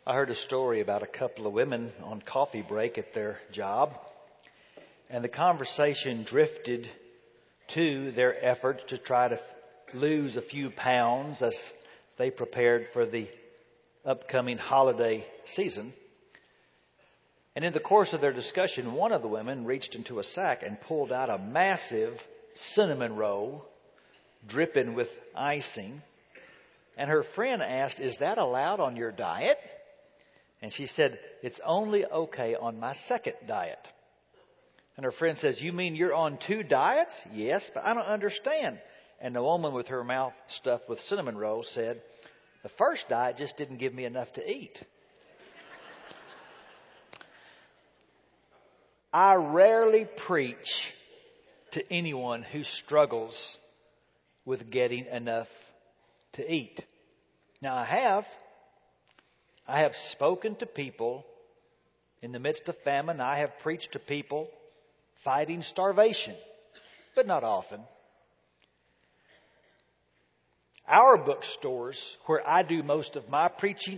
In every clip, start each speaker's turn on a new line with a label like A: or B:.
A: I heard a story about a couple of women on coffee break at their job, and the conversation drifted to their efforts to try to lose a few pounds as they prepared for the upcoming holiday season. And in the course of their discussion, one of the women reached into a sack and pulled out a massive cinnamon roll dripping with icing. And her friend asked, "Is that allowed on your diet?" And she said, "It's only okay on my second diet." And her friend says, "You mean you're on 2 diets?" "Yes, but I don't understand." And the woman with her mouth stuffed with cinnamon rolls said, "The first diet just didn't give me enough to eat." I rarely preach to anyone who struggles with getting enough to eat. Now, I have spoken to people in the midst of famine. I have preached to people fighting starvation, but not often. Our bookstores, where I do most of my preaching,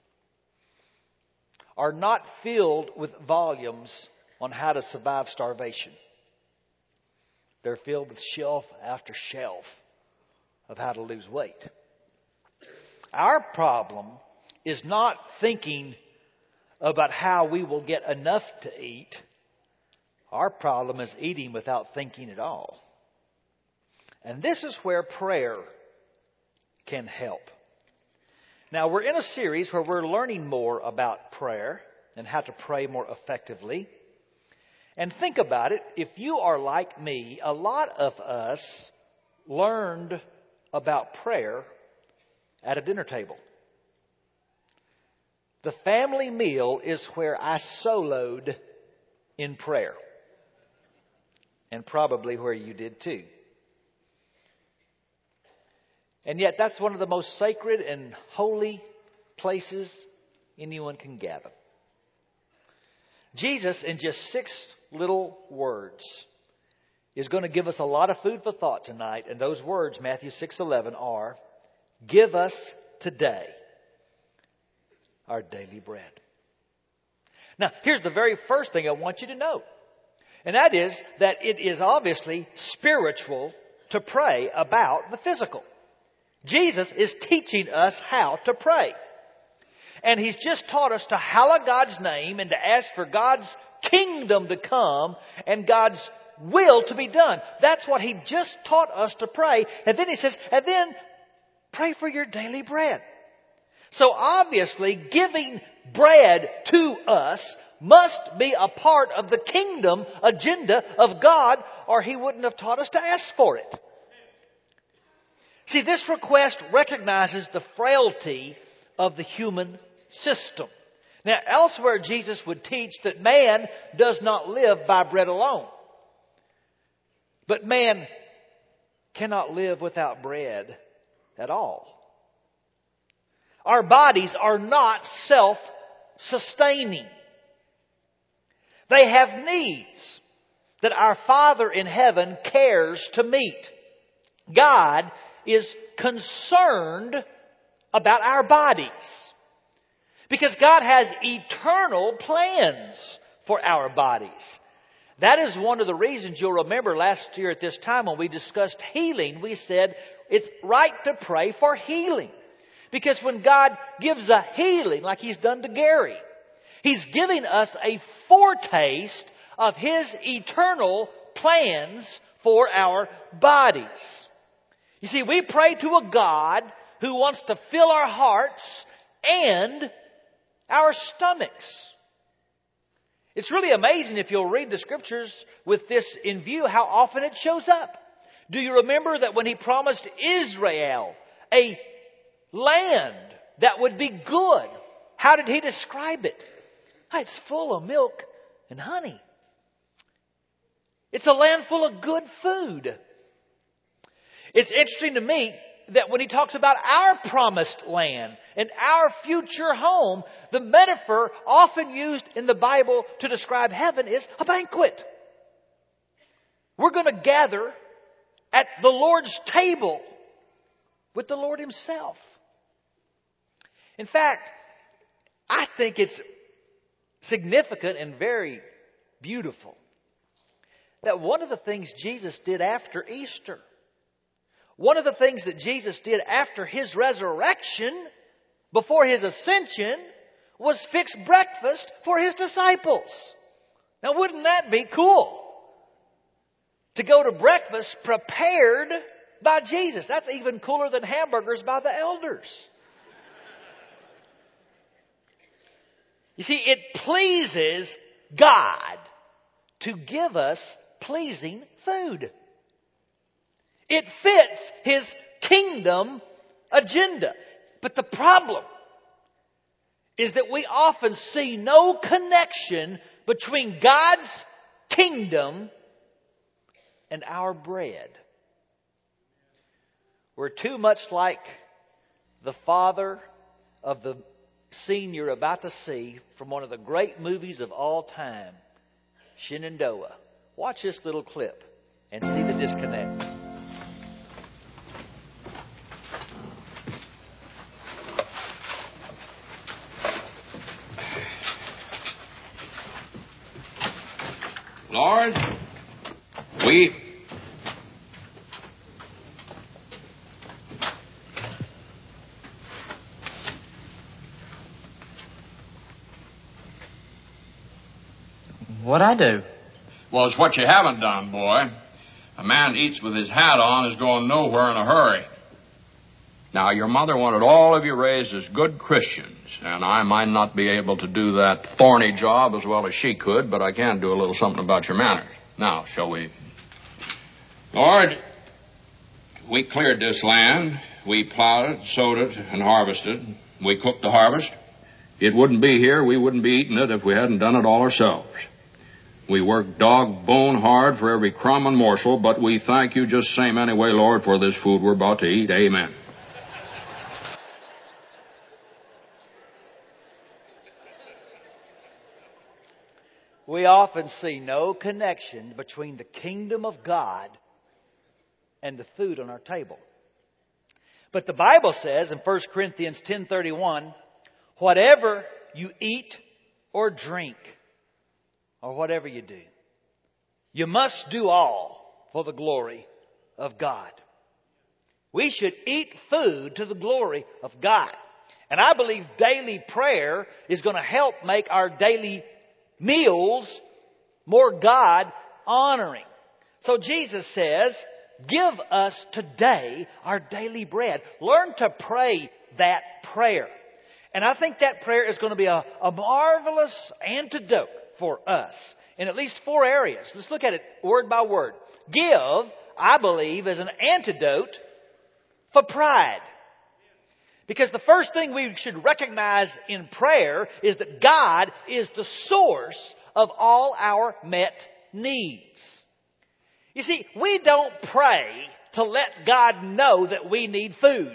A: are not filled with volumes on how to survive starvation. They're filled with shelf after shelf of how to lose weight. Our problem is not thinking about how we will get enough to eat. Our problem is eating without thinking at all. And this is where prayer can help. Now, we're in a series where we're learning more about prayer and how to pray more effectively. And think about it, if you are like me, a lot of us learned about prayer at a dinner table. The family meal is where I soloed in prayer. And probably where you did too. And yet that's one of the most sacred and holy places anyone can gather. Jesus, in just 6 little words, is going to give us a lot of food for thought tonight. And those words, Matthew 6:11, are, "Give us today our daily bread." Now, here's the very first thing I want you to know. And that is that it is obviously spiritual to pray about the physical. Jesus is teaching us how to pray. And He's just taught us to hallow God's name and to ask for God's kingdom to come and God's will to be done. That's what He just taught us to pray. And then He says, and then pray for your daily bread. So obviously, giving bread to us must be a part of the kingdom agenda of God, or He wouldn't have taught us to ask for it. See, this request recognizes the frailty of the human system. Now, elsewhere Jesus would teach that man does not live by bread alone. But man cannot live without bread at all. Our bodies are not self-sustaining. They have needs that our Father in heaven cares to meet. God is concerned about our bodies because God has eternal plans for our bodies. That is one of the reasons you'll remember last year at this time when we discussed healing, we said it's right to pray for healing. Because when God gives a healing like He's done to Gary, He's giving us a foretaste of His eternal plans for our bodies. You see, we pray to a God who wants to fill our hearts and our stomachs. It's really amazing if you'll read the Scriptures with this in view, how often it shows up. Do you remember that when He promised Israel a land that would be good, how did He describe it? It's full of milk and honey. It's a land full of good food. It's interesting to me that when He talks about our promised land and our future home, the metaphor often used in the Bible to describe heaven is a banquet. We're going to gather at the Lord's table with the Lord Himself. In fact, I think it's significant and very beautiful that one of the things Jesus did after Easter, one of the things that Jesus did after His resurrection, before His ascension, was fix breakfast for His disciples. Now, wouldn't that be cool? To go to breakfast prepared by Jesus. That's even cooler than hamburgers by the elders. You see, it pleases God to give us pleasing food. It fits His kingdom agenda. But the problem is that we often see no connection between God's kingdom and our bread. We're too much like the father of the scene you're about to see from one of the great movies of all time, Shenandoah. Watch this little clip and see the disconnect.
B: Lord,
C: What'd I do?
B: Well, it's what you haven't done, boy. A man eats with his hat on is going nowhere in a hurry. Now, your mother wanted all of you raised as good Christians, and I might not be able to do that thorny job as well as she could, but I can do a little something about your manners. Now, shall we? Lord, we cleared this land. We plowed it, sowed it, and harvested. We cooked the harvest. It wouldn't be here. We wouldn't be eating it if we hadn't done it all ourselves. We worked dog bone hard for every crumb and morsel, but we thank you just same anyway, Lord, for this food we're about to eat. Amen.
A: We often see no connection between the kingdom of God and the food on our table. But the Bible says in 1 Corinthians 10:31, whatever you eat or drink, or whatever you do, you must do all for the glory of God. We should eat food to the glory of God. And I believe daily prayer is going to help make our daily meals more God-honoring. So Jesus says, give us today our daily bread. Learn to pray that prayer. And I think that prayer is going to be a marvelous antidote for us in at least 4 areas. Let's look at it word by word. Give, I believe, is an antidote for pride. Because the first thing we should recognize in prayer is that God is the source of all our met needs. You see, we don't pray to let God know that we need food.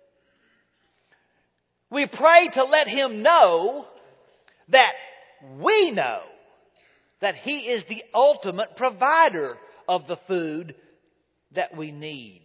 A: We pray to let Him know that we know that He is the ultimate provider of the food that we need.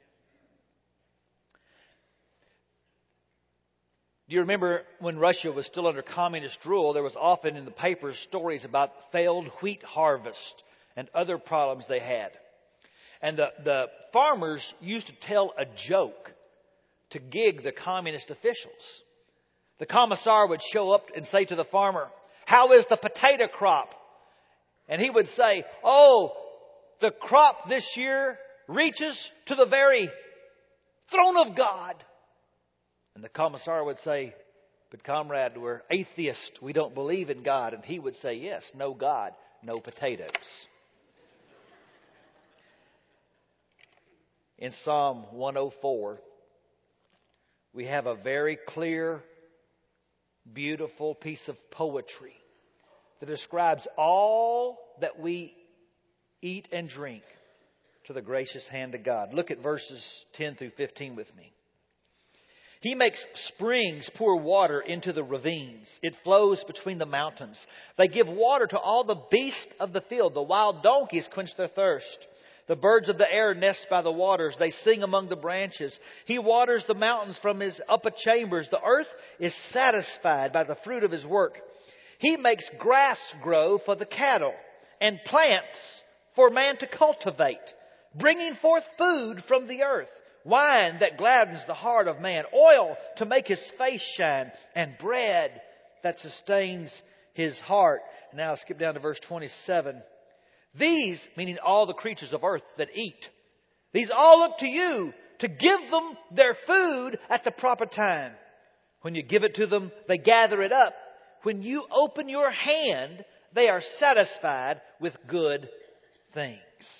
A: Do you remember when Russia was still under communist rule, there was often in the papers stories about failed wheat harvest and other problems they had. And the farmers used to tell a joke to gig the communist officials. The commissar would show up and say to the farmer, "How is the potato crop?" And he would say, "Oh, the crop this year reaches to the very throne of God." And the commissar would say, "But comrade, we're atheists. We don't believe in God." And he would say, "Yes, no God, no potatoes." In Psalm 104, we have a very clear, beautiful piece of poetry that describes all that we eat and drink to the gracious hand of God. Look at verses 10 through 15 with me. He makes springs pour water into the ravines. It flows between the mountains. They give water to all the beasts of the field. The wild donkeys quench their thirst. The birds of the air nest by the waters. They sing among the branches. He waters the mountains from His upper chambers. The earth is satisfied by the fruit of His work. He makes grass grow for the cattle and plants for man to cultivate, bringing forth food from the earth, wine that gladdens the heart of man, oil to make his face shine, and bread that sustains his heart. Now skip down to verse 27. These, meaning all the creatures of earth that eat, these all look to you to give them their food at the proper time. When you give it to them, they gather it up. When you open your hand, they are satisfied with good things.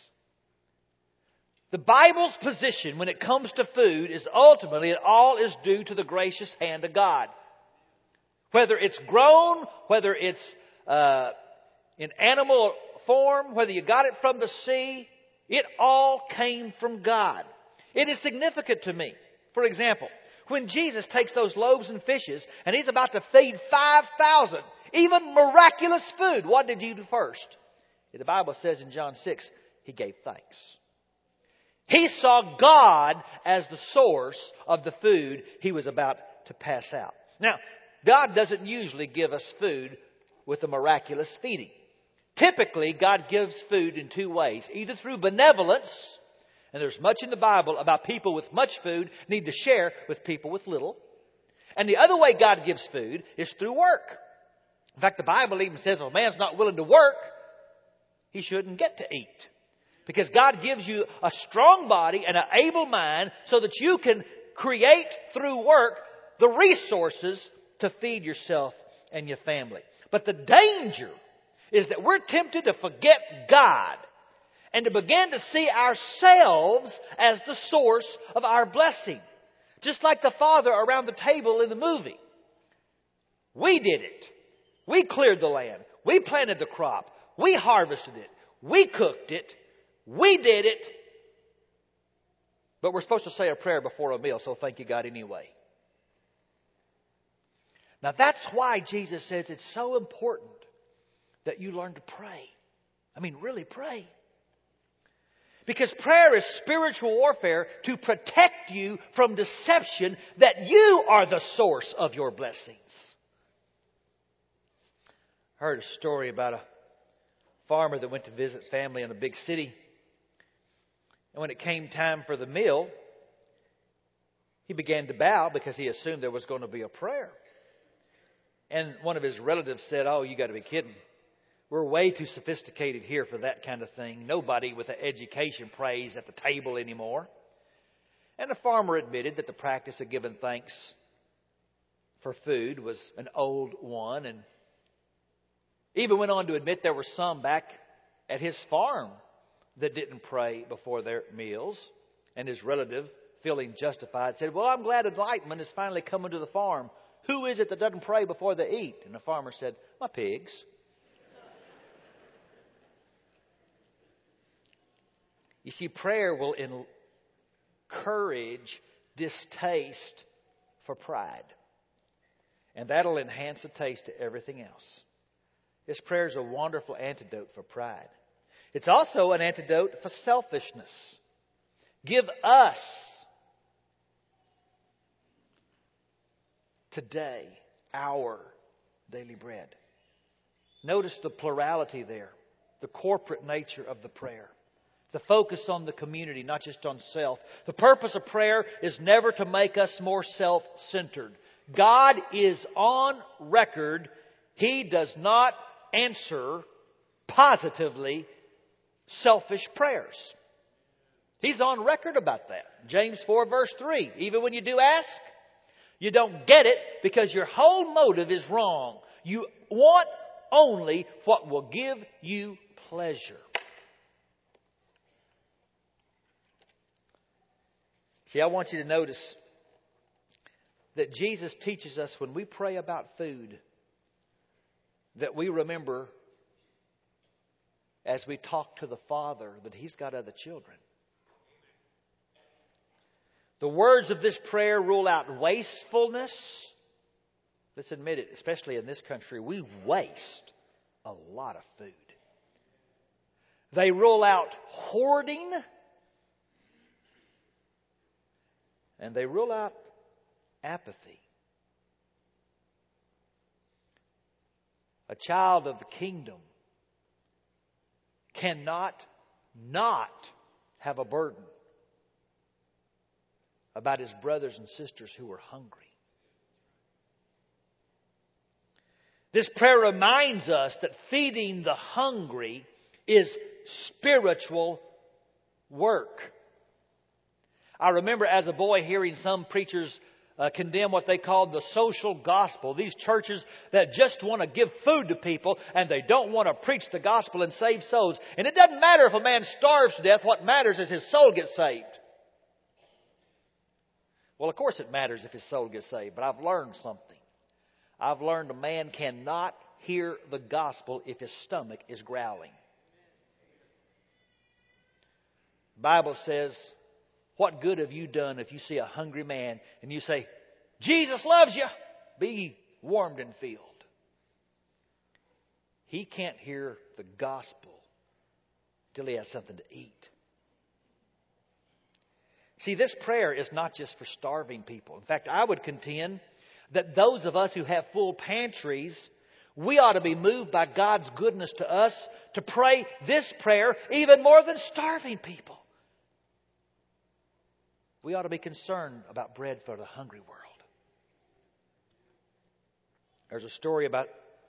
A: The Bible's position when it comes to food is ultimately it all is due to the gracious hand of God. Whether it's grown, whether it's in animal form, whether you got it from the sea, it all came from God. It is significant to me. For example, when Jesus takes those loaves and fishes and He's about to feed 5,000, even miraculous food, what did He do first? The Bible says in John 6, He gave thanks. He saw God as the source of the food He was about to pass out. Now, God doesn't usually give us food with a miraculous feeding. Typically, God gives food in two ways. Either through benevolence, and there's much in the Bible about people with much food need to share with people with little. And the other way God gives food is through work. In fact, the Bible even says if a man's not willing to work, he shouldn't get to eat. Because God gives you a strong body and an able mind so that you can create through work the resources to feed yourself and your family. But the danger is that we're tempted to forget God and to begin to see ourselves as the source of our blessing. Just like the father around the table in the movie. We did it. We cleared the land. We planted the crop. We harvested it. We cooked it. We did it. But we're supposed to say a prayer before a meal, so thank you, God, anyway. Now that's why Jesus says it's so important that you learn to pray. I mean, really pray. Because prayer is spiritual warfare to protect you from deception that you are the source of your blessings. I heard a story about a farmer that went to visit family in a big city. And when it came time for the meal, he began to bow because he assumed there was going to be a prayer. And one of his relatives said, "Oh, you got to be kidding. We're way too sophisticated here for that kind of thing. Nobody with an education prays at the table anymore." And the farmer admitted that the practice of giving thanks for food was an old one, and even went on to admit there were some back at his farm that didn't pray before their meals. And his relative, feeling justified, said, "Well, I'm glad enlightenment is finally coming to the farm. Who is it that doesn't pray before they eat?" And the farmer said, "My pigs." You see, prayer will encourage distaste for pride. And that'll enhance the taste to everything else. This prayer is a wonderful antidote for pride. It's also an antidote for selfishness. Give us today our daily bread. Notice the plurality there, the corporate nature of the prayer. The focus on the community, not just on self. The purpose of prayer is never to make us more self-centered. God is on record. He does not answer positively selfish prayers. He's on record about that. James 4 verse 3. Even when you do ask, you don't get it because your whole motive is wrong. You want only what will give you pleasure. See, I want you to notice that Jesus teaches us when we pray about food that we remember as we talk to the Father that He's got other children. The words of this prayer rule out wastefulness. Let's admit it, especially in this country, we waste a lot of food. They rule out hoarding. And they rule out apathy. A child of the kingdom cannot not have a burden about his brothers and sisters who are hungry. This prayer reminds us that feeding the hungry is spiritual work. I remember as a boy hearing some preachers condemn what they called the social gospel. These churches that just want to give food to people and they don't want to preach the gospel and save souls. And it doesn't matter if a man starves to death. What matters is his soul gets saved. Well, of course it matters if his soul gets saved, but I've learned something. I've learned a man cannot hear the gospel if his stomach is growling. The Bible says, what good have you done if you see a hungry man and you say, Jesus loves you, be warmed and filled? He can't hear the gospel till he has something to eat. See, this prayer is not just for starving people. In fact, I would contend that those of us who have full pantries, we ought to be moved by God's goodness to us to pray this prayer even more than starving people. We ought to be concerned about bread for the hungry world. There's a story about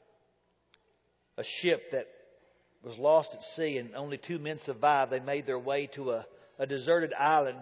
A: a ship that was lost at sea and only 2 men survived. They made their way to a deserted island.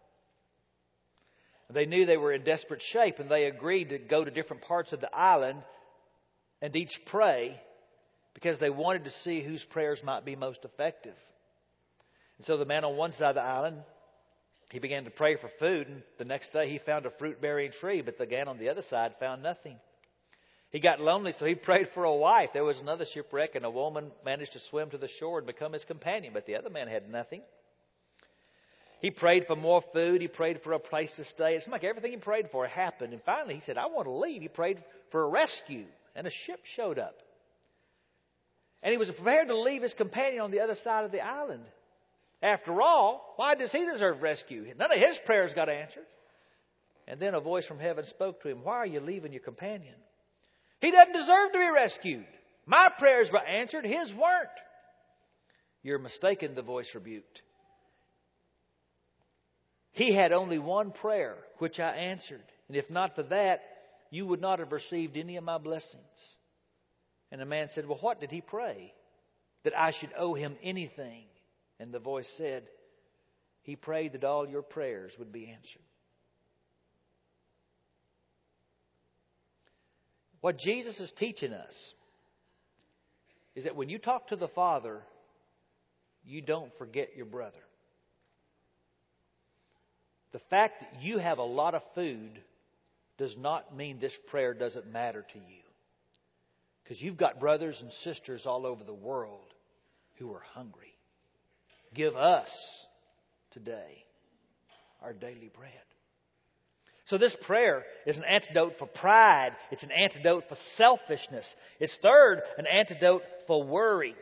A: They knew they were in desperate shape and they agreed to go to different parts of the island and each pray because they wanted to see whose prayers might be most effective. And so the man on one side of the island, he began to pray for food, and the next day he found a fruit-bearing tree, but the man on the other side found nothing. He got lonely, so he prayed for a wife. There was another shipwreck, and a woman managed to swim to the shore and become his companion, but the other man had nothing. He prayed for more food. He prayed for a place to stay. It seemed like everything he prayed for happened, and finally he said, I want to leave. He prayed for a rescue, and a ship showed up. And he was prepared to leave his companion on the other side of the island. After all, why does he deserve rescue? None of his prayers got answered. And then a voice from heaven spoke to him, why are you leaving your companion? He doesn't deserve to be rescued. My prayers were answered, his weren't. You're mistaken, the voice rebuked. He had only one prayer, which I answered. And if not for that, you would not have received any of my blessings. And the man said, well, what did he pray? That I should owe him anything. And the voice said, he prayed that all your prayers would be answered. What Jesus is teaching us is that when you talk to the Father, you don't forget your brother. The fact that you have a lot of food does not mean this prayer doesn't matter to you. Because you've got brothers and sisters all over the world who are hungry. Give us today our daily bread. So this prayer is an antidote for pride. It's an antidote for selfishness. It's third, an antidote for worry.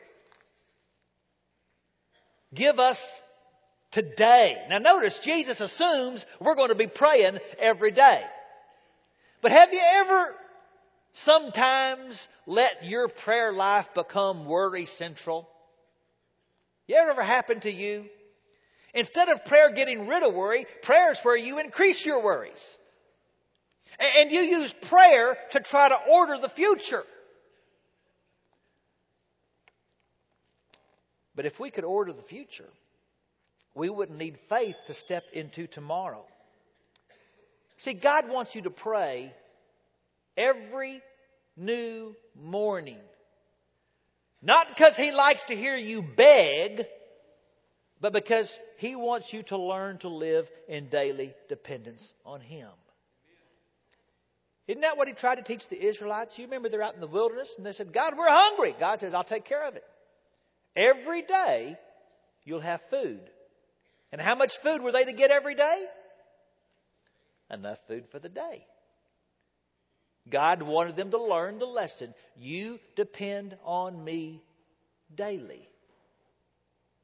A: Give us today. Now notice, Jesus assumes we're going to be praying every day. But have you ever sometimes let your prayer life become worry central? You ever happen to you? Instead of prayer getting rid of worry, prayer is where you increase your worries. And you use prayer to try to order the future. But if we could order the future, we wouldn't need faith to step into tomorrow. See, God wants you to pray every new morning. Not because He likes to hear you beg, but because He wants you to learn to live in daily dependence on Him. Isn't that what He tried to teach the Israelites? You remember they're out in the wilderness and they said, God, we're hungry. God says, I'll take care of it. Every day you'll have food. And how much food were they to get every day? Enough food for the day. God wanted them to learn the lesson. You depend on me daily.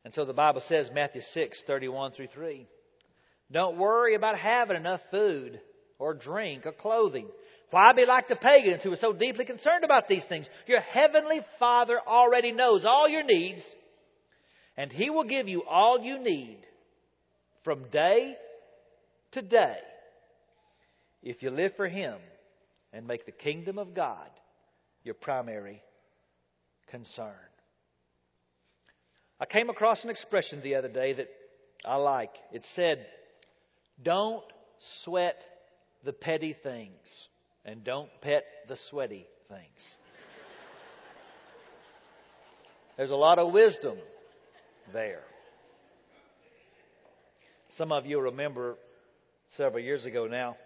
A: And so the Bible says, Matthew 6:31-3, don't worry about having enough food or drink or clothing. Why be like the pagans who are so deeply concerned about these things? Your heavenly Father already knows all your needs, and He will give you all you need from day to day if you live for Him and make the kingdom of God your primary concern. I came across an expression the other day that I like. It said, don't sweat the petty things and don't pet the sweaty things. There's a lot of wisdom there. Some of you remember several years ago now,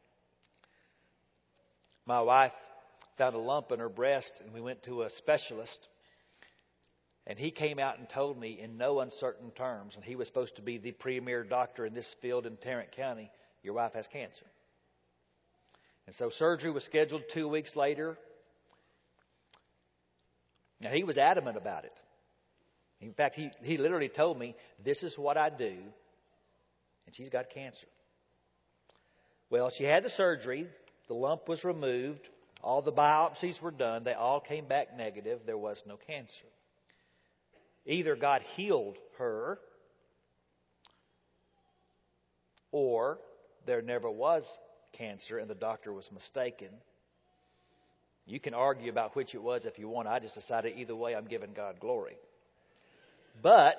A: my wife found a lump in her breast and we went to a specialist. And he came out and told me in no uncertain terms, and he was supposed to be the premier doctor in this field in Tarrant County, your wife has cancer. And so surgery was scheduled 2 weeks later. Now, he was adamant about it. In fact, he literally told me, this is what I do, and she's got cancer. Well, she had the surgery. The lump was removed. All the biopsies were done. They all came back negative. There was no cancer. Either God healed her, or there never was cancer and the doctor was mistaken. You can argue about which it was if you want. I just decided either way I'm giving God glory. But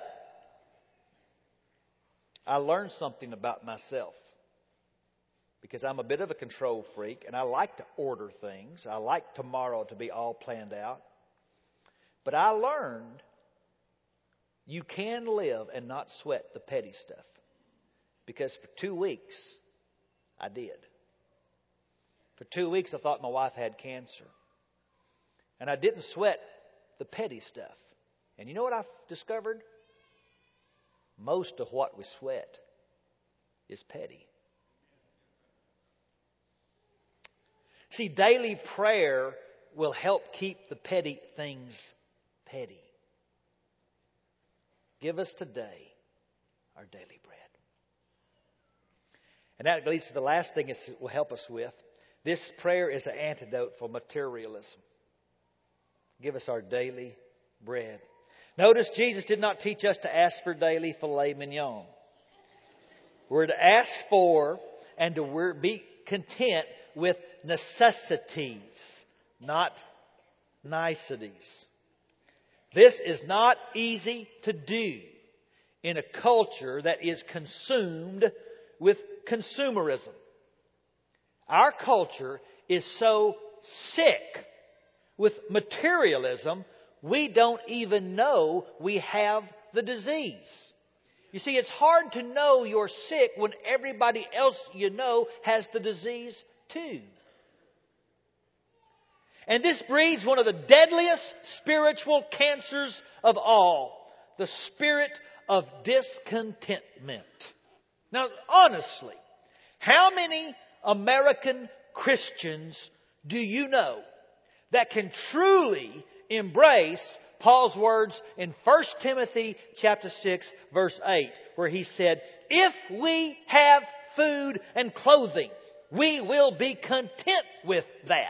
A: I learned something about myself. Because I'm a bit of a control freak and I like to order things. I like tomorrow to be all planned out. But I learned you can live and not sweat the petty stuff. Because for 2 weeks, I did. For 2 weeks, I thought my wife had cancer. And I didn't sweat the petty stuff. And you know what I've discovered? Most of what we sweat is petty. See, daily prayer will help keep the petty things petty. Give us today our daily bread. And that leads to the last thing it will help us with. This prayer is an antidote for materialism. Give us our daily bread. Notice Jesus did not teach us to ask for daily filet mignon. We're to ask for and to be content with necessities, not niceties. This is not easy to do in a culture that is consumed with consumerism. Our culture is so sick with materialism, we don't even know we have the disease. You see, it's hard to know you're sick when everybody else you know has the disease too. And this breeds one of the deadliest spiritual cancers of all, the spirit of discontentment. Now, honestly, how many American Christians do you know that can truly embrace Paul's words in 1 Timothy chapter 6, verse 8, where he said, if we have food and clothing, we will be content with that.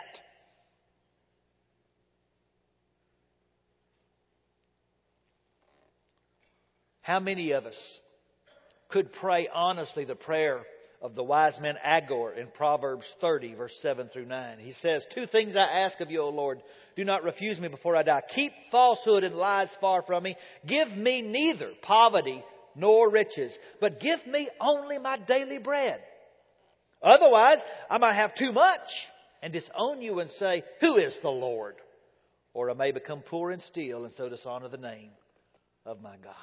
A: How many of us could pray honestly the prayer of the wise man Agur in Proverbs 30, verse 7 through 9? He says, 2 things I ask of you, O Lord. Do not refuse me before I die. Keep falsehood and lies far from me. Give me neither poverty nor riches, but give me only my daily bread. Otherwise, I might have too much and disown you and say, who is the Lord? Or I may become poor and steal and so dishonor the name of my God.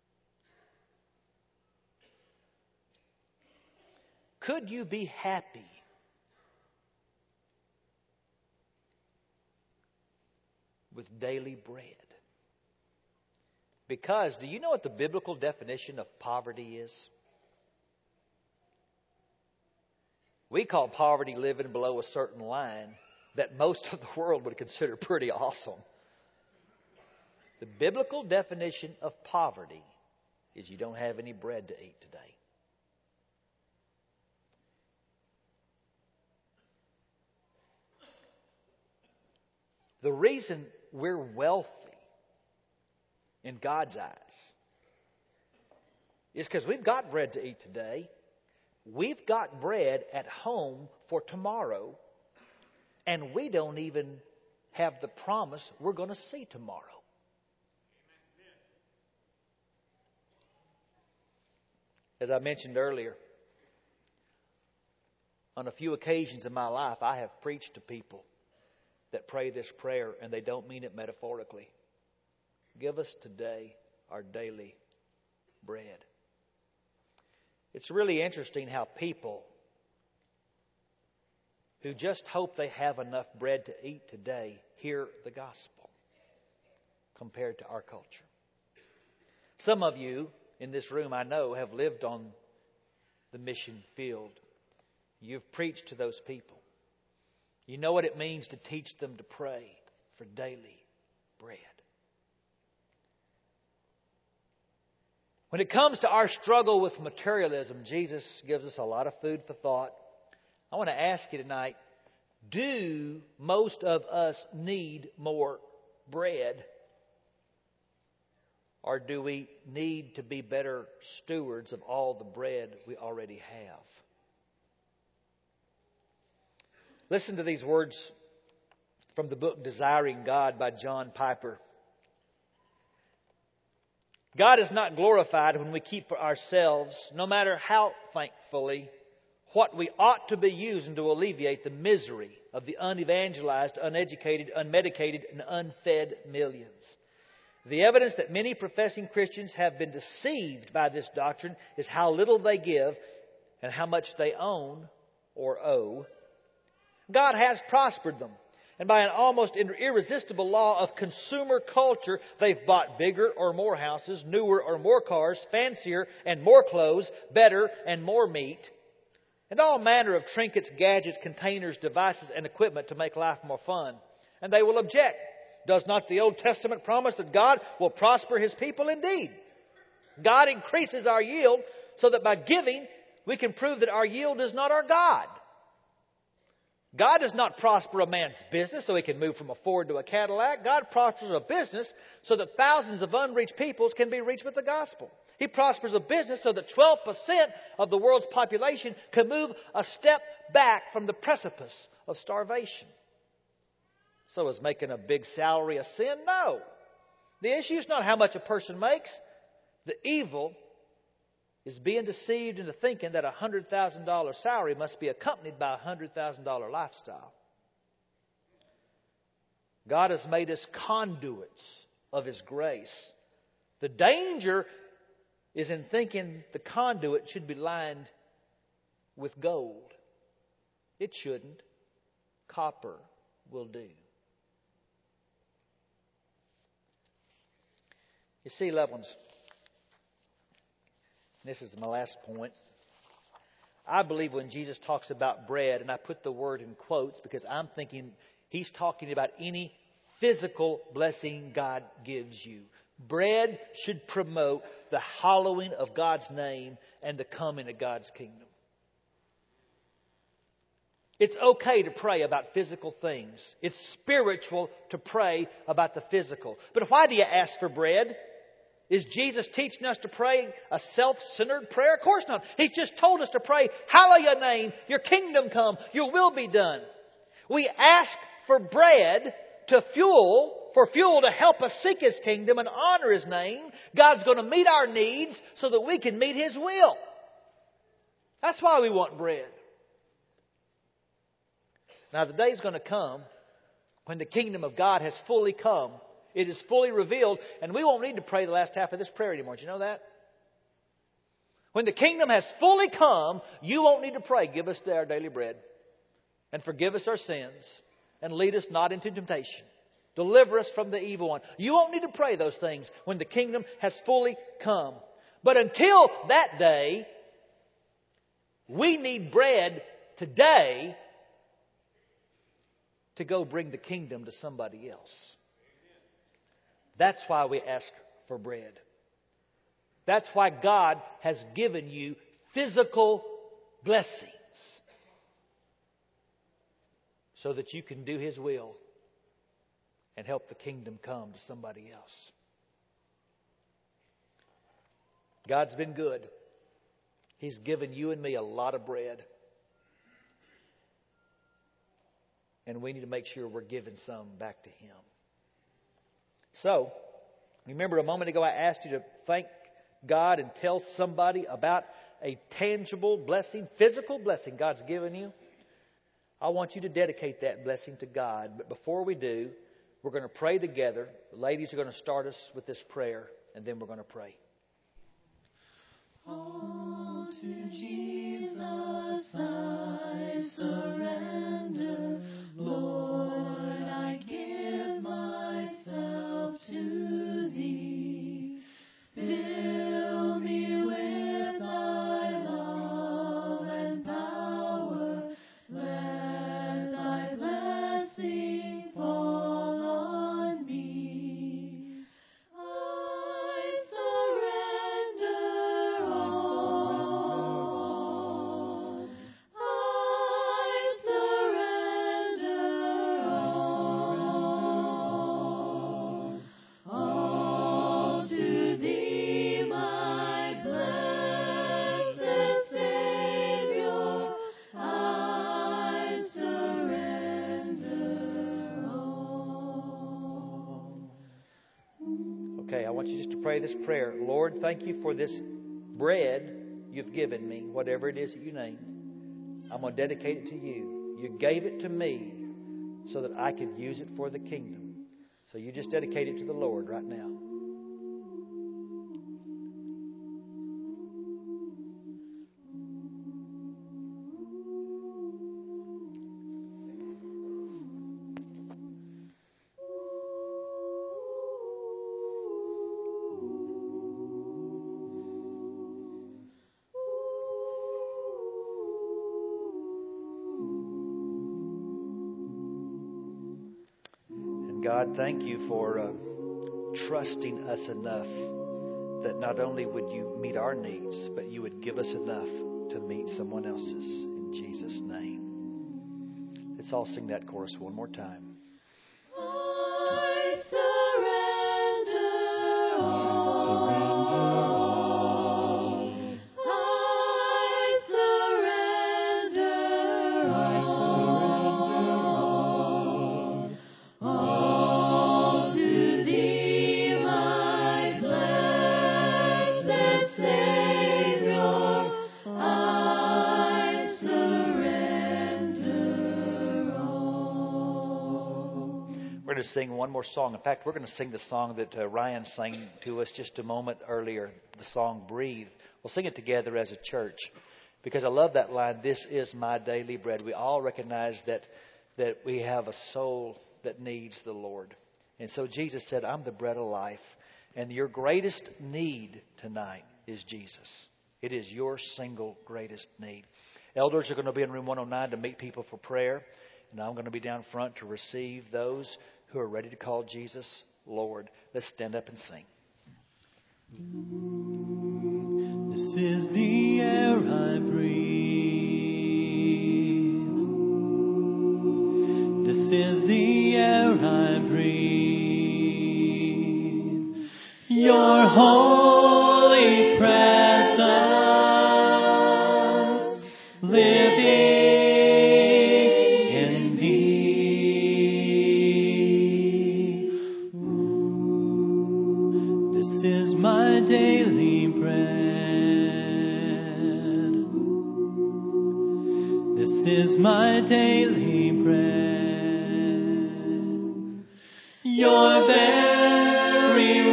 A: Could you be happy with daily bread? Because do you know what the biblical definition of poverty is? We call poverty living below a certain line that most of the world would consider pretty awesome. The biblical definition of poverty is you don't have any bread to eat today. The reason we're wealthy in God's eyes is because we've got bread to eat today. We've got bread at home for tomorrow. And we don't even have the promise we're going to see tomorrow. As I mentioned earlier, on a few occasions in my life, I have preached to people that pray this prayer, and they don't mean it metaphorically. Give us today our daily bread. It's really interesting how people who just hope they have enough bread to eat today hear the gospel compared to our culture. Some of you in this room, I know, have lived on the mission field. You've preached to those people. You know what it means to teach them to pray for daily bread. When it comes to our struggle with materialism, Jesus gives us a lot of food for thought. I want to ask you tonight, do most of us need more bread? Or do we need to be better stewards of all the bread we already have? Listen to these words from the book Desiring God by John Piper. God is not glorified when we keep for ourselves, no matter how thankfully, what we ought to be using to alleviate the misery of the unevangelized, uneducated, unmedicated, and unfed millions. The evidence that many professing Christians have been deceived by this doctrine is how little they give and how much they own or owe. God has prospered them. And by an almost irresistible law of consumer culture, they've bought bigger or more houses, newer or more cars, fancier and more clothes, better and more meat, and all manner of trinkets, gadgets, containers, devices, and equipment to make life more fun. And they will object. Does not the Old Testament promise that God will prosper His people? Indeed. God increases our yield so that by giving, we can prove that our yield is not our God. God does not prosper a man's business so he can move from a Ford to a Cadillac. God prospers a business so that thousands of unreached peoples can be reached with the gospel. He prospers a business so that 12% of the world's population can move a step back from the precipice of starvation. So is making a big salary a sin? No. The issue is not how much a person makes. The evil is being deceived into thinking that a $100,000 salary must be accompanied by a $100,000 lifestyle. God has made us conduits of His grace. The danger is in thinking the conduit should be lined with gold. It shouldn't. Copper will do. You see, loved ones, this is my last point. I believe when Jesus talks about bread, and I put the word in quotes because I'm thinking He's talking about any physical blessing God gives you. Bread should promote the hallowing of God's name and the coming of God's kingdom. It's okay to pray about physical things. It's spiritual to pray about the physical. But why do you ask for bread? Is Jesus teaching us to pray a self-centered prayer? Of course not. He's just told us to pray, "Hallowed your name, your kingdom come, your will be done." We ask for bread for fuel to help us seek His kingdom and honor His name. God's going to meet our needs so that we can meet His will. That's why we want bread. Now the day's going to come when the kingdom of God has fully come. It is fully revealed, and we won't need to pray the last half of this prayer anymore. Did you know that? When the kingdom has fully come, you won't need to pray, "Give us our daily bread, and forgive us our sins, and lead us not into temptation. Deliver us from the evil one." You won't need to pray those things when the kingdom has fully come. But until that day, we need bread today to go bring the kingdom to somebody else. That's why we ask for bread. That's why God has given you physical blessings, so that you can do His will and help the kingdom come to somebody else. God's been good. He's given you and me a lot of bread. And we need to make sure we're giving some back to Him. So, remember a moment ago I asked you to thank God and tell somebody about a tangible blessing, physical blessing God's given you. I want you to dedicate that blessing to God. But before we do, we're going to pray together. The ladies are going to start us with this prayer, and then we're going to pray.
D: All to Jesus I surrender, Lord, I give myself to Thee. Fill me with Thy love and power. Let Thy blessing fall on me. I surrender all. I surrender all. All to Thee, my blessed Savior, I surrender all.
A: Okay, I want you just to pray this prayer. Lord, thank You for this bread You've given me, whatever it is that You name. I'm going to dedicate it to You. You gave it to me so that I could use it for the kingdom. So you just dedicate it to the Lord right now. And God, thank You for trusting us enough that not only would You meet our needs, but You would give us enough to meet someone else's. In Jesus' name. Let's all sing that chorus one more time.
D: I surrender all. I surrender all. All to Thee, my blessed Savior, I surrender all.
A: We're going to sing one more song. In fact, we're going to sing the song that Ryan sang to us just a moment earlier, the song Breathe. We'll sing it together as a church because I love that line, this is my daily bread. We all recognize that we have a soul that needs the Lord. And so Jesus said, I'm the bread of life. And your greatest need tonight is Jesus. It is your single greatest need. Elders are going to be in room 109 to meet people for prayer. And I'm going to be down front to receive those who are ready to call Jesus Lord. Let's stand up and sing.
D: This is the air I breathe. This is the air I breathe. Your holy presence living in me. This is my daily bread. This is my daily bread. Your very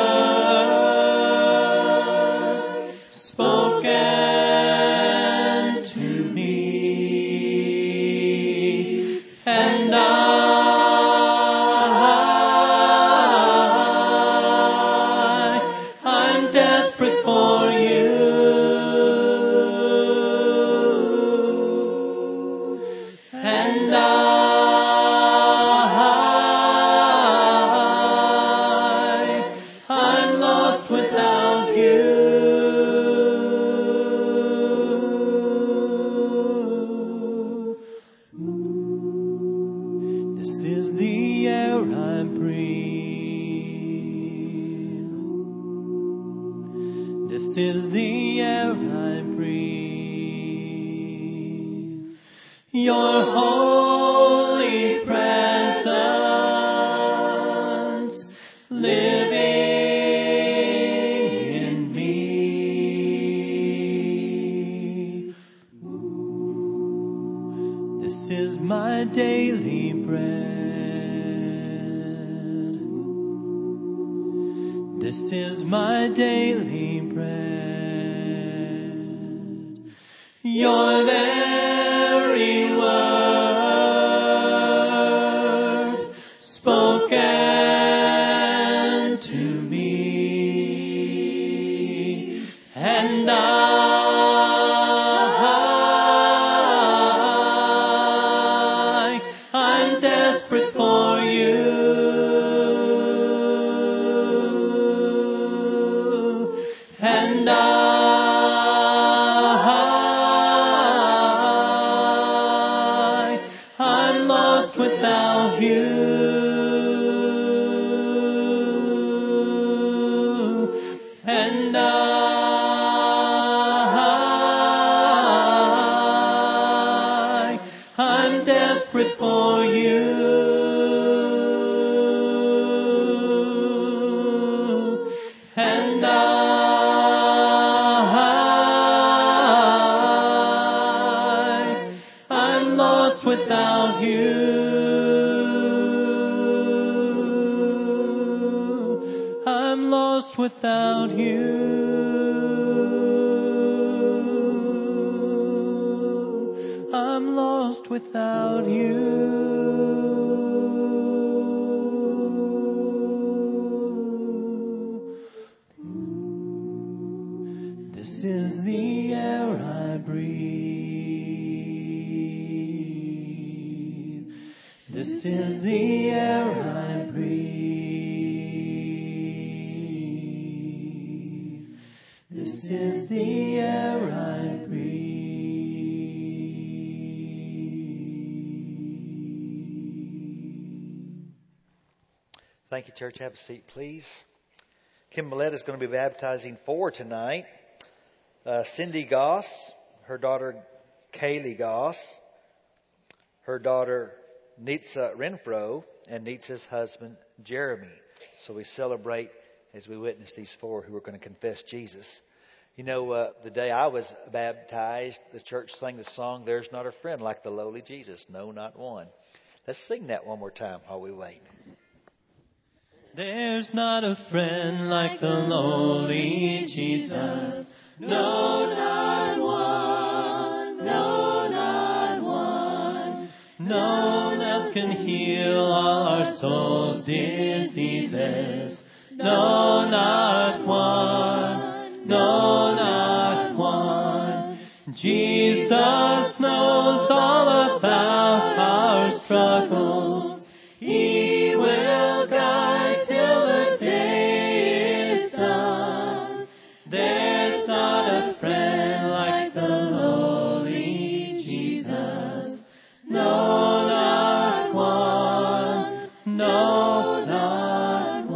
D: word spoken to me, and I'm desperate for You, and This is the air I breathe. Your holy presence living in me. This is my daily bread. This is my daily bread. Your very word spoken to me, and I'm desperate for you. And I'm lost without you. And I'm desperate for you. And I'm lost without you. I'm lost without you. I'm lost without you. This is the air I breathe. This is the air I breathe. This is the air I breathe.
A: Thank you, church. Have a seat, please. Kim Millett is going to be baptizing 4 tonight. Cindy Goss, her daughter Kaylee Goss, her daughter Nitsa Renfro, and Nitsa's husband Jeremy. So we celebrate as we witness these 4 who are going to confess Jesus. You know, the day I was baptized, the church sang the song, "There's not a friend like the lowly Jesus, no, not one." Let's sing that one more time while we wait.
D: There's not a friend like the lowly Jesus. No, not one. No, not one. No one else can heal all our souls' diseases. No, not one. No, not one. Jesus knows all about our struggles. He will guide till the day is done. There's not a friend like the lowly Jesus. No, not one. No, not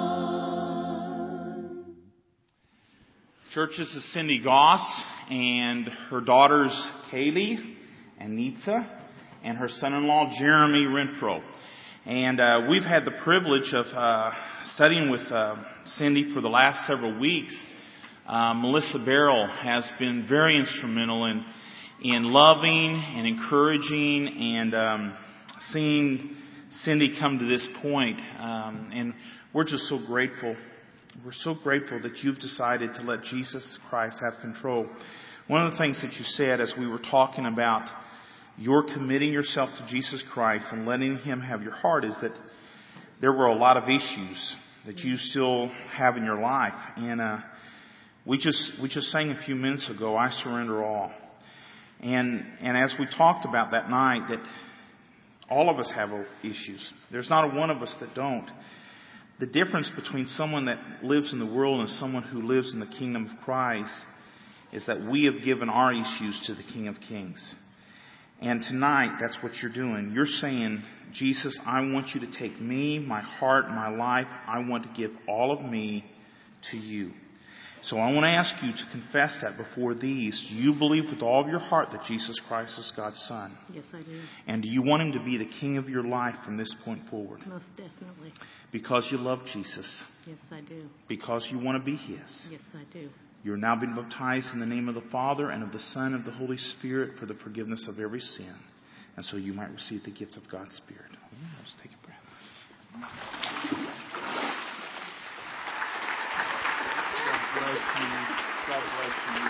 D: one.
E: Church, this is Cindy Goss and her daughters Kaylee and Nitsa and her son-in-law Jeremy Renfro. And we've had the privilege of studying with Cindy for the last several weeks. Melissa Barrell has been very instrumental in loving and encouraging and seeing Cindy come to this point. And we're just so grateful. We're so grateful that you've decided to let Jesus Christ have control. One of the things that you said as we were talking about your committing yourself to Jesus Christ and letting Him have your heart is that there were a lot of issues that you still have in your life. And we just sang a few minutes ago, "I surrender all." And as we talked about that night, that all of us have issues. There's not a one of us that don't. The difference between someone that lives in the world and someone who lives in the kingdom of Christ is that we have given our issues to the King of Kings. And tonight, that's what you're doing. You're saying, "Jesus, I want you to take me, my heart, my life. I want to give all of me to you." So I want to ask you to confess that before these. Do you believe with all of your heart that Jesus Christ is God's Son?
F: Yes, I do.
E: And do you want Him to be the King of your life from this point forward?
F: Most definitely.
E: Because you love Jesus.
F: Yes, I do.
E: Because you want to be His.
F: Yes, I do.
E: You're now being baptized in the name of the Father and of the Son and of the Holy Spirit for the forgiveness of every sin. And so you might receive the gift of God's Spirit. Let's take a breath. God bless you. God bless you.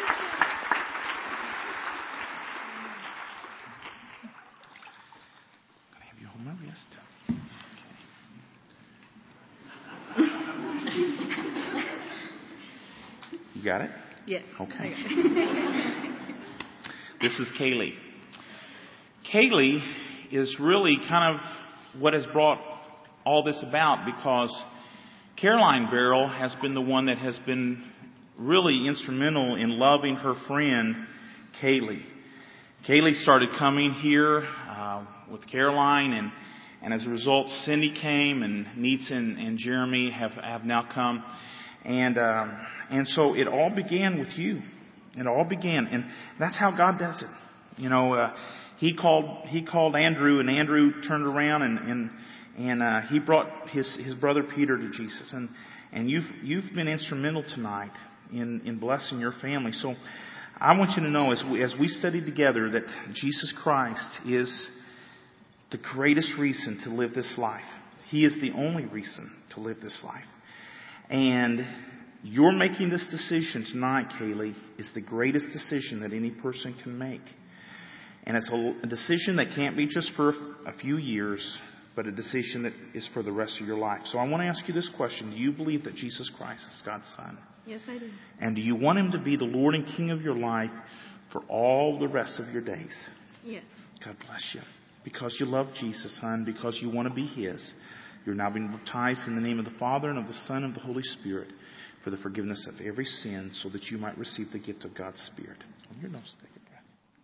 E: I'm going to have you hold my wrist. You got it?
F: Yes.
E: Okay. This is Kaylee. Kaylee is really kind of what has brought all this about, because Caroline Barrell has been the one that has been really instrumental in loving her friend Kaylee. Kaylee started coming here with Caroline, and as a result, Cindy came, and Neitza and Jeremy have now come, and so it all began with you. It all began, and that's how God does it. You know, He called Andrew, and Andrew turned around and he brought his brother Peter to Jesus, and you've been instrumental tonight in blessing your family. So I want you to know, as we study together, that Jesus Christ is the greatest reason to live this life. He is the only reason to live this life. And you're making this decision tonight, Kaylee, is the greatest decision that any person can make. And it's a decision that can't be just for a few years, but a decision that is for the rest of your life. So I want to ask you this question. Do you believe that Jesus Christ is God's Son?
F: Yes, I do.
E: And do you want Him to be the Lord and King of your life for all the rest of your days?
F: Yes.
E: God bless you. Because you love Jesus, hon, because you want to be His, you're now being baptized in the name of the Father and of the Son and of the Holy Spirit for the forgiveness of every sin, so that you might receive the gift of God's Spirit. On your nose, take a breath.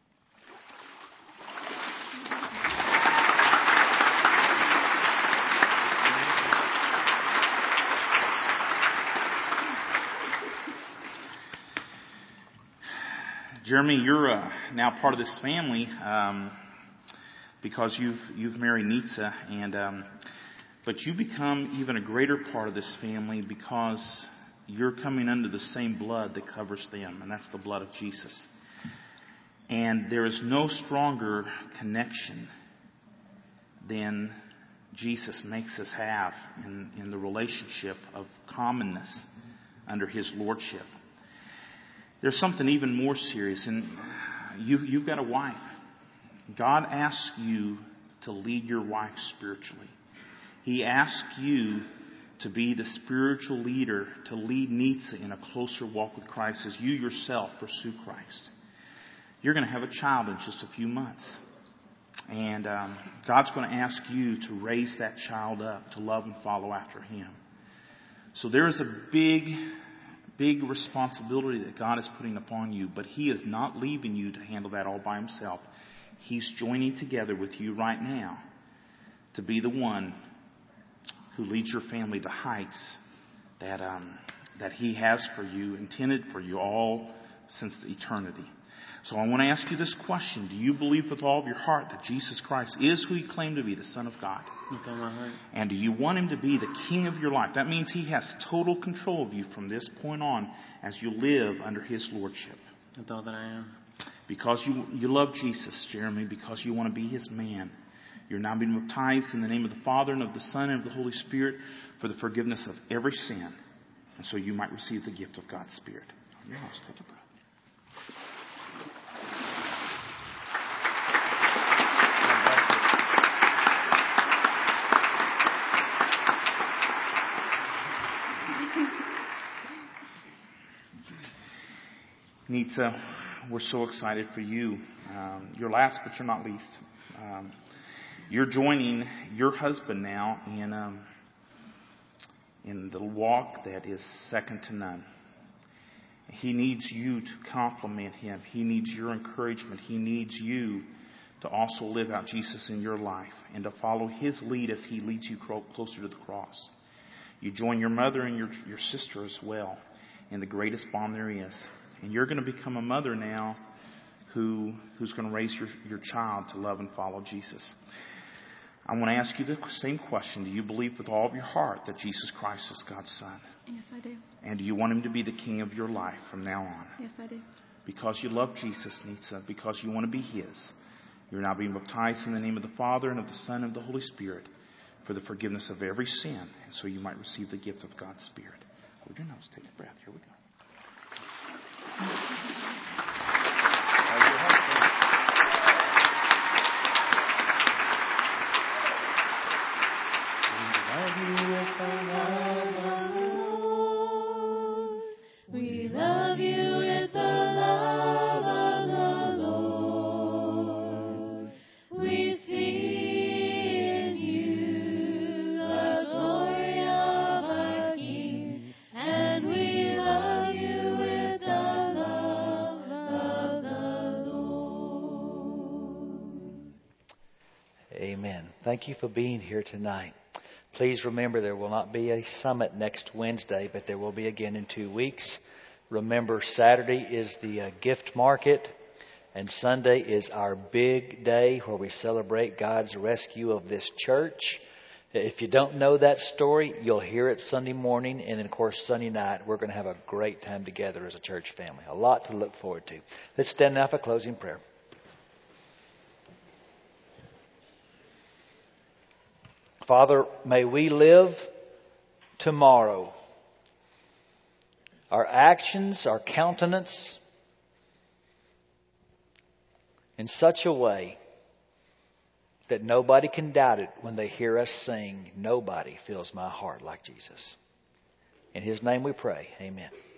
E: Jeremy, you're now part of this family because you've married Neitza, but you become even a greater part of this family because you're coming under the same blood that covers them, and that's the blood of Jesus. And there is no stronger connection than Jesus makes us have in the relationship of commonness under His lordship. There's something even more serious, and you've got a wife. God asks you to lead your wife spiritually. He asks you to be the spiritual leader, to lead Neitza in a closer walk with Christ as you yourself pursue Christ. You're going to have a child in just a few months. And God's going to ask you to raise that child up, to love and follow after Him. So there is a big responsibility that God is putting upon you, but He is not leaving you to handle that all by Himself. He's joining together with you right now to be the one who leads your family to heights that He has for you, intended for you all since eternity. So I want to ask you this question. Do you believe with all of your heart that Jesus Christ is who He claimed to be, the Son of God?
C: With all my heart.
E: And do you want Him to be the King of your life? That means He has total control of you from this point on as you live under His lordship.
C: With all that I am.
E: Because you love Jesus, Jeremy, because you want to be His man. You're now being baptized in the name of the Father and of the Son and of the Holy Spirit for the forgiveness of every sin. And so you might receive the gift of God's Spirit. On your house, take a breath. Neitza, we're so excited for you. You're last, but you're not least. You're joining your husband now in the walk that is second to none. He needs you to compliment him. He needs your encouragement. He needs you to also live out Jesus in your life and to follow His lead as He leads you closer to the cross. You join your mother and your sister as well. and the greatest bond there is. And you're going to become a mother now who's going to raise your child to love and follow Jesus. I want to ask you the same question. Do you believe with all of your heart that Jesus Christ is God's Son?
F: Yes, I do.
E: And do you want Him to be the King of your life from now on?
F: Yes, I do.
E: Because you love Jesus, Nitsa, because you want to be His, you're now being baptized in the name of the Father and of the Son and of the Holy Spirit for the forgiveness of every sin, and so you might receive the gift of God's Spirit. Hold your nose, take a breath. Here we go.
D: We love you with the love of the Lord. We see in you the glory of our King, and we love you with the love of the Lord.
A: Amen. Thank you for being here tonight. Please remember there will not be a summit next Wednesday, but there will be again in 2 weeks. Remember, Saturday is the gift market, and Sunday is our big day where we celebrate God's rescue of this church. If you don't know that story, you'll hear it Sunday morning, and then, of course, Sunday night. We're going to have a great time together as a church family. A lot to look forward to. Let's stand now for closing prayer. Father, may we live tomorrow. Our actions, our countenance, in such a way that nobody can doubt it when they hear us sing, "Nobody fills my heart like Jesus." In His name we pray. Amen.